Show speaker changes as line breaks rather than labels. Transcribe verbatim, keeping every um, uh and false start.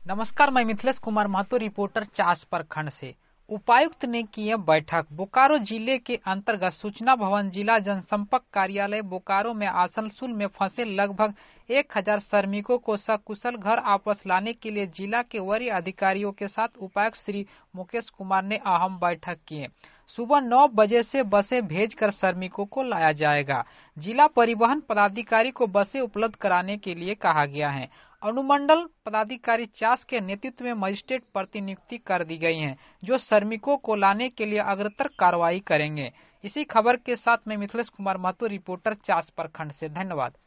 नमस्कार, मैं मिथिलेश कुमार महतो, रिपोर्टर चास प्रखंड से। उपायुक्त ने किए बैठक। बोकारो जिले के अंतर्गत सूचना भवन जिला जनसंपर्क कार्यालय बोकारो में आसनसोल में फंसे लगभग एक हजार श्रमिकों को सकुशल घर वापस लाने के लिए जिला के वरीय अधिकारियों के साथ उपायुक्त श्री मुकेश कुमार ने अहम बैठक की। सुबह नौ बजे से बसें भेजकर श्रमिकों को लाया जाएगा। जिला परिवहन पदाधिकारी को बसें उपलब्ध कराने के लिए कहा गया है। अनुमंडल पदाधिकारी चास के नेतृत्व में मजिस्ट्रेट प्रतिनियुक्ति कर दी गई है, जो श्रमिकों को लाने के लिए अग्रतर कार्रवाई करेंगे। इसी खबर के साथ मैं मिथिलेश कुमार महतो, रिपोर्टर चास प्रखंड से। धन्यवाद।